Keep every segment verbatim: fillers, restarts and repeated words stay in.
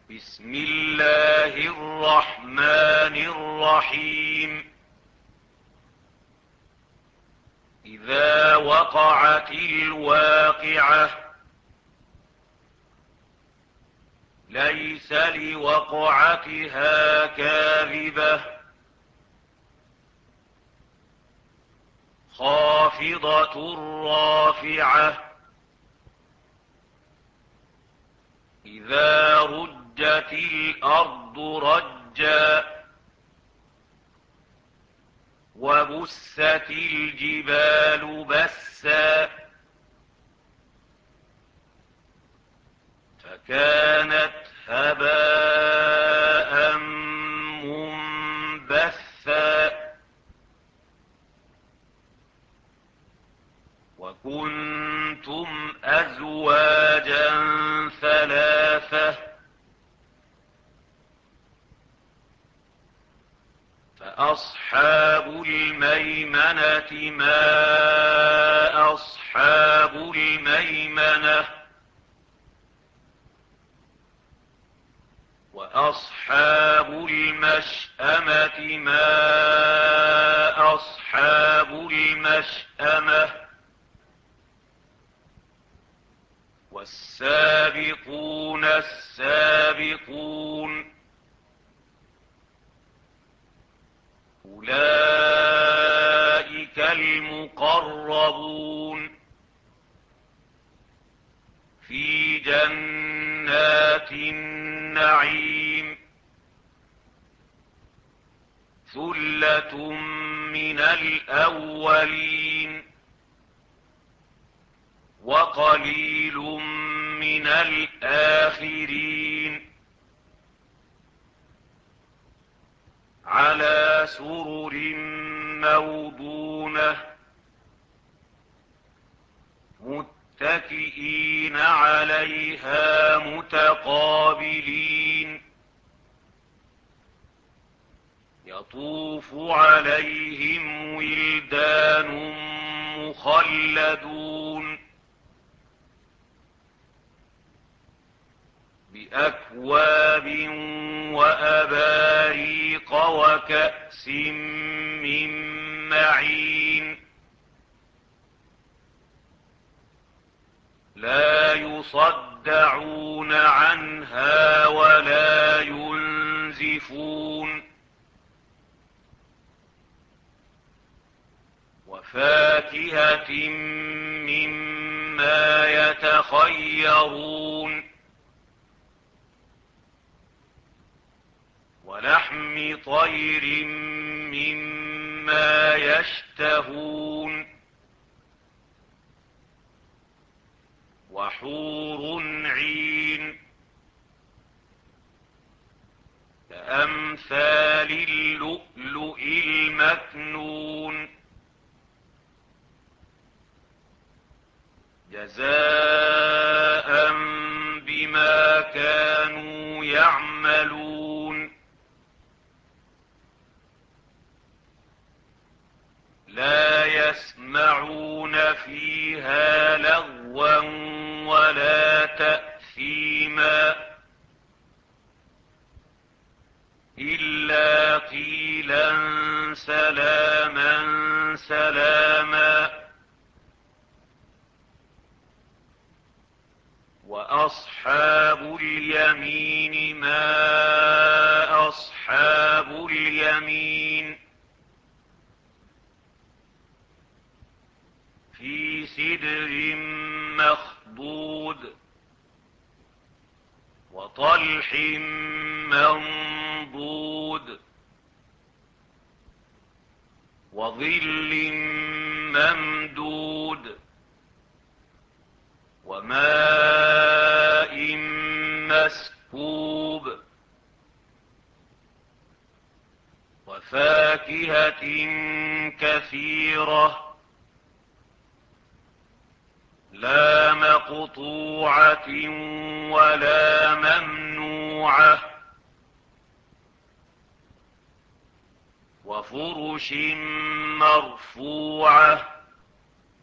بسم الله الرحمن الرحيم. إذا وقعت الواقعة ليس لوقعتها كاذبة خافضة رافعة إذا رجت الأرض رجا وبست الجبال بسا فكانت هباء منبثا وكنتم أزواجا ثلاثة فأصحاب الميمنة ما أصحاب الميمنة وأصحاب المشأمة ما أصحاب المشأمة والسابقون السابقون أولئك المقربون في جنات النعيم ثلة من الأولين وقليل من الآخرين على سرر موضونة متكئين عليها متقابلين يطوف عليهم ولدان مخلدون بأكواب وأباريق وكأس من معين لا يصدعون عنها ولا ينزفون وفاكهة مما يتخيرون ولحم طير مما يشتهون وحور عين كأمثال اللؤلؤ المكنون جزاء بما كانوا يعملون لا يسمعون فيها لغوا ولا تأثيما إلا قيلا سلاما سلاما وأصحاب اليمين ما أصحاب اليمين في سدر مخضود وطلح منضود وظل ممدود وماء مسكوب وفاكهة كثيرة لا مقطوعة ولا ممنوعة وفرش مرفوعة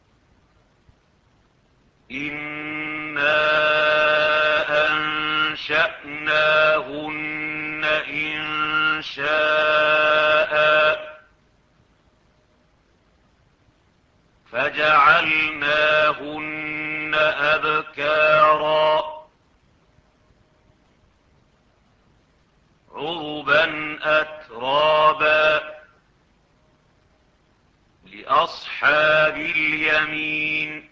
إنا أنشأناهن إنشاء فجعلناهن أبكارا عربا أترابا لأصحاب اليمين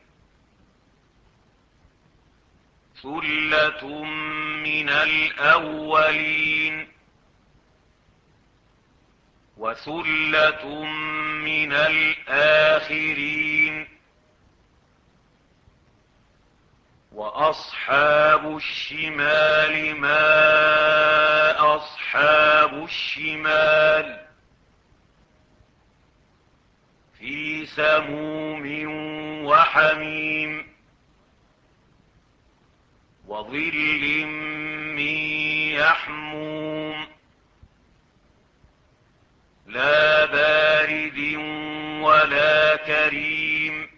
ثلة من الأولين وثلة من الآخرين وأصحاب الشمال ما أصحاب الشمال في سموم وحميم وظل من يحموم لا بارد ولا كريم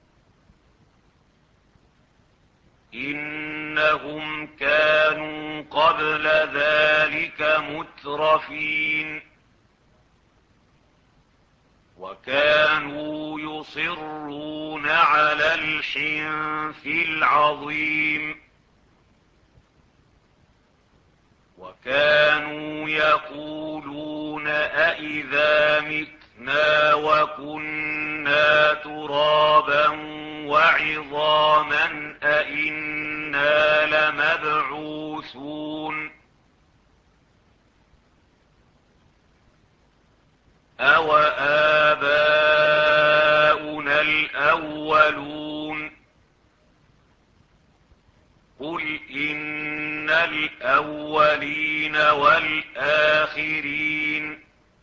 إنهم كانوا قبل ذلك مترفين وكانوا يصرون على الحنث العظيم وكانوا يقولون أإذا متنا وكنا ترابا وعظاما أإنا لمبعوثون أو آباؤنا الأولون قل إن الأولين والآخرين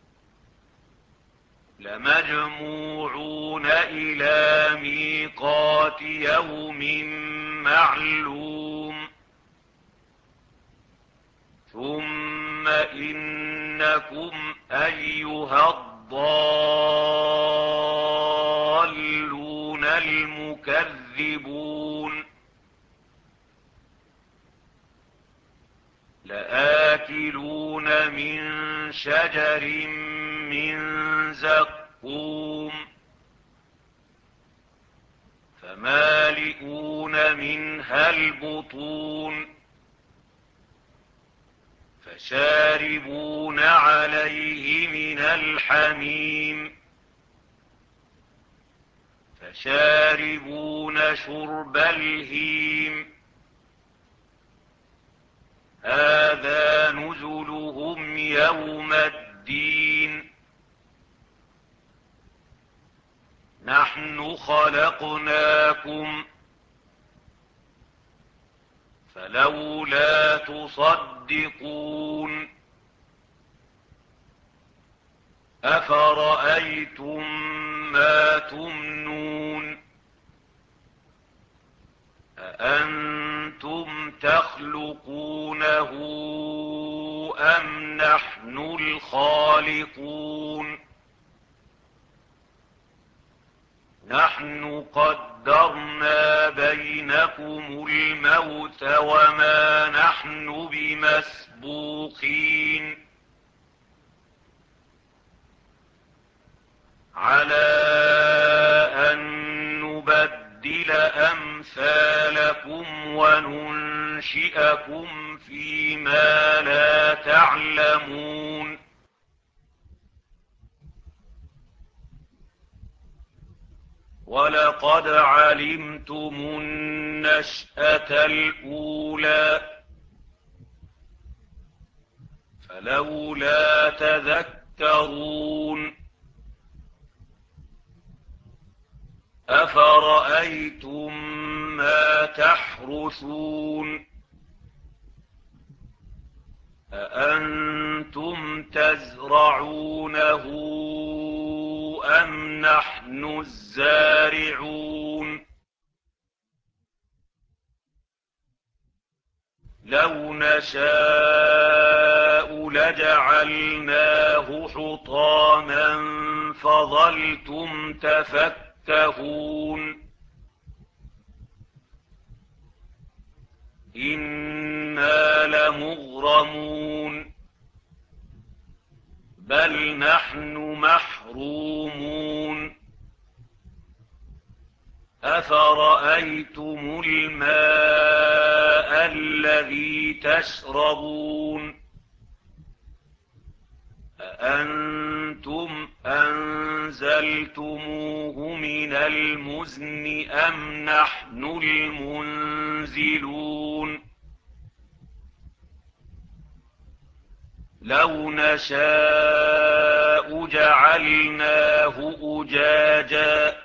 لمجموعون إلى ميقات يوم معلوم ثم إنكم أيها الضالون المكذبون لآكلون من شجر من زقوم فمالئون منها البطون فشاربون عليه من الحميم فشاربون شرب الهيم هذا نزلهم يوم الدين نحن خلقناكم فلولا تصدقون أفرأيتم ما تمنون أأنتم تخلقونه أم نحن الخالقون نحن قدرنا بينكم الموت وما نحن بمسبوقين على أن نبدل أمثالكم وننشئكم فيما لا تعلمون ولقد علمتم النشأة الأولى فلولا تذكرون أفرأيتم ما تحرثون أأنتم تزرعونه أم نحن الزارعون لو نشاء لجعلناه حطاما فظلتم تفكهون إن إنا لمغرمون بل نحن محرومون أفرأيتم الماء الذي تشربون أأنتم أنزلتموه من المزن أم نحن المنزلون لو نشاء جعلناه أجاجا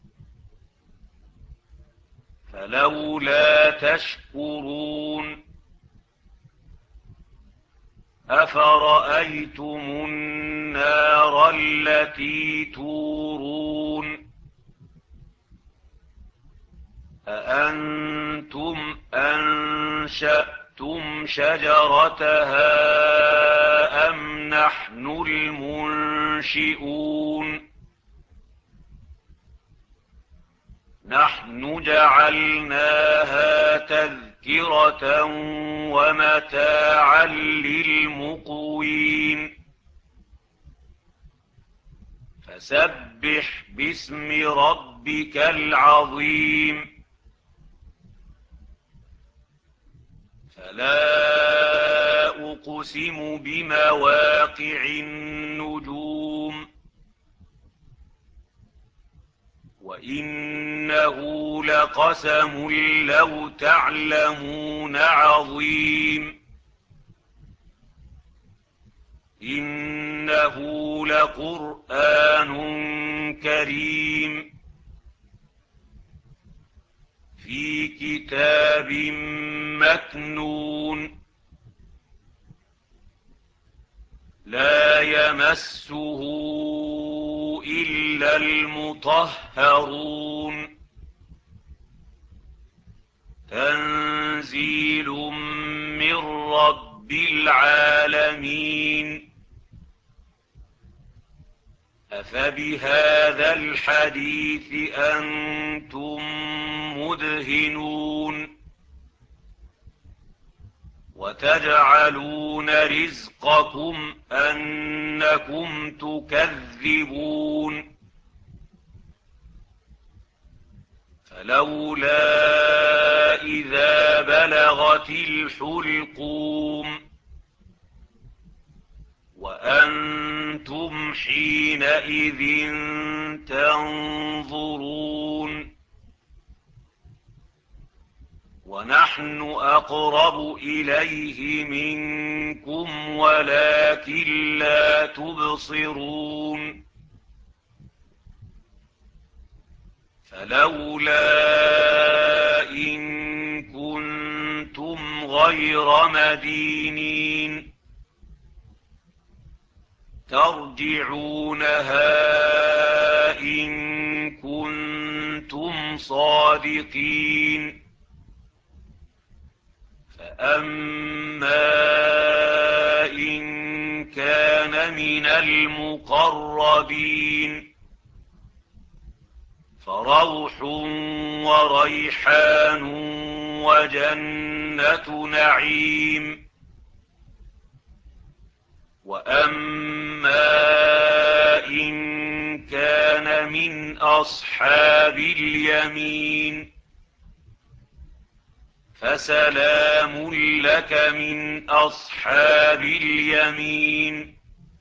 فلولا تشكرون أفرأيتم النار التي تورون أأنتم أنشأتم شجرتها أم نحن المنشئون نحن جعلناها تذكرة ومتاعا للمقوين فسبح باسم ربك العظيم فلا أقسم بمواقع النجوم وإنه لقسم لو تعلمون عظيم إنه لقرآن كريم في كتاب مكنون لا يمسه إلا المطهرون تنزيل من رب العالمين أفبهذا الحديث أنتم مدهنون وتجعلون رزقكم أنكم تكذبون فلولا إذا بلغت الحلقوم وأنتم حينئذ تنظرون ونحن أقرب إليه منكم ولكن لا تبصرون فلولا إن كنتم غير مدينين ترجعونها إن كنتم صادقين فأما إن كان من المقربين فروح وريحان وجنة نعيم وأما إن كان من أصحاب اليمين فسلام لك من أصحاب اليمين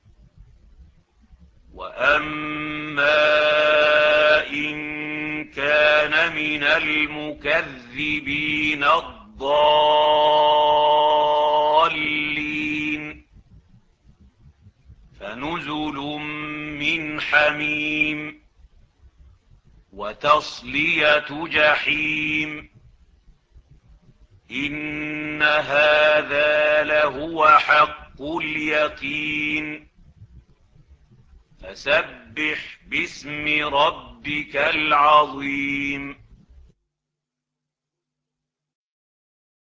وأما إن كان من المكذبين الضالين فنزل من حميم وتصلية جحيم إن هذا لهو حق اليقين فسبح باسم ربك العظيم